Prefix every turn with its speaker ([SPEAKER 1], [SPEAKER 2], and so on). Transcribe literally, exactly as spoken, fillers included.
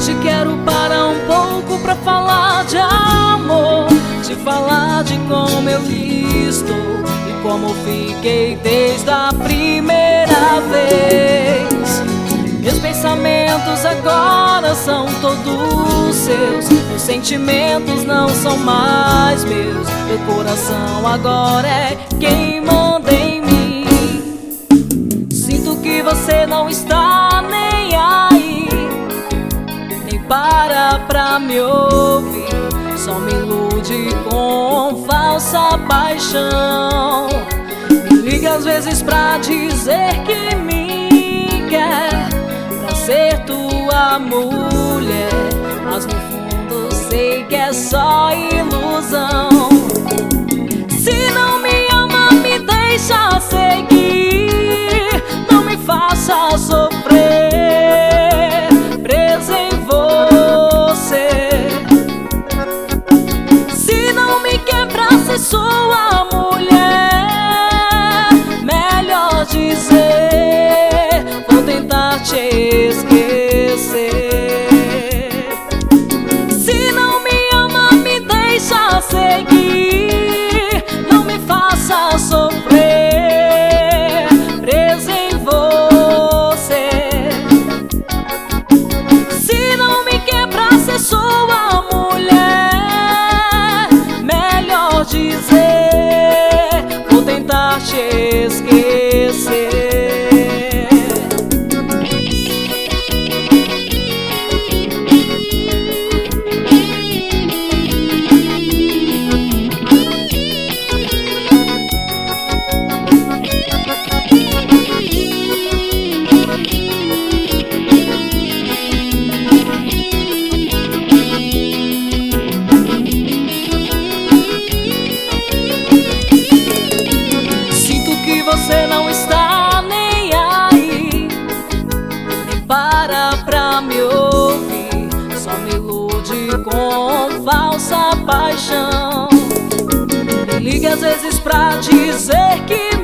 [SPEAKER 1] te quero parar um pouco pra falar de amor, te falar de como eu estou e como fiquei desde a primeira vez. Meus pensamentos agora são todos seus, meus sentimentos não são mais meus. Meu coração agora é quem manda em mim. Sinto que você não está nem aí, nem para pra me ouvir, só me ilude com falsa paixão. Me liga às vezes pra dizer que me quer, pra ser tua mulher, mas no fundo sei que é só ilusão. Se não me ama, me deixa seguir, não me faça sofrer, preso em você. Se não me quer pra ser sua mulher, melhor dizer, vou tentar te esquecer. Se não me ama, me deixa seguir, não me faça sofrer, preso em você. Se não me quer pra ser sua mulher, melhor dizer, vou tentar te esquecer. Você não está nem aí, nem para pra me ouvir, só me ilude com falsa paixão. Me liga às vezes pra dizer que